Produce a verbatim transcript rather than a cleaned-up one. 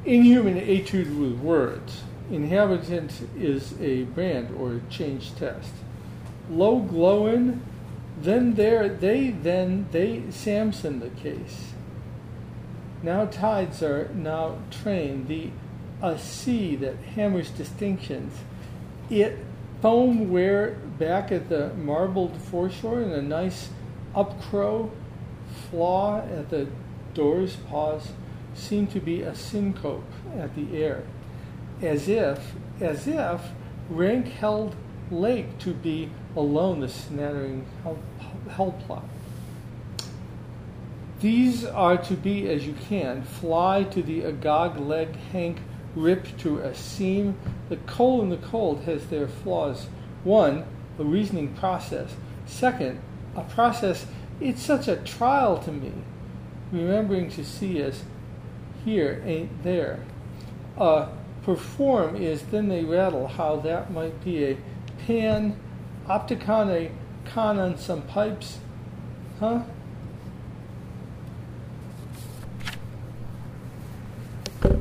Inhuman etude with words. Inhabitant is a brand or a change test. Low glowin, then there they then they Samson the case. Now tides are now trained, the a sea that hammers distinctions. It foam where back at the marbled foreshore and a nice upcrow flaw at the door's pause seemed to be a syncope at the air, as if, as if rank held lake to be alone the snattering hell, hell plot. These are to be as you can, fly to the agog leg hank ripped to a seam. The coal in the cold has their flaws. One, a reasoning process. Second, a process, it's such a trial to me. Remembering to see as here ain't there. Uh, perform is then they rattle how that might be a pan, opticon, a con on some pipes. Huh?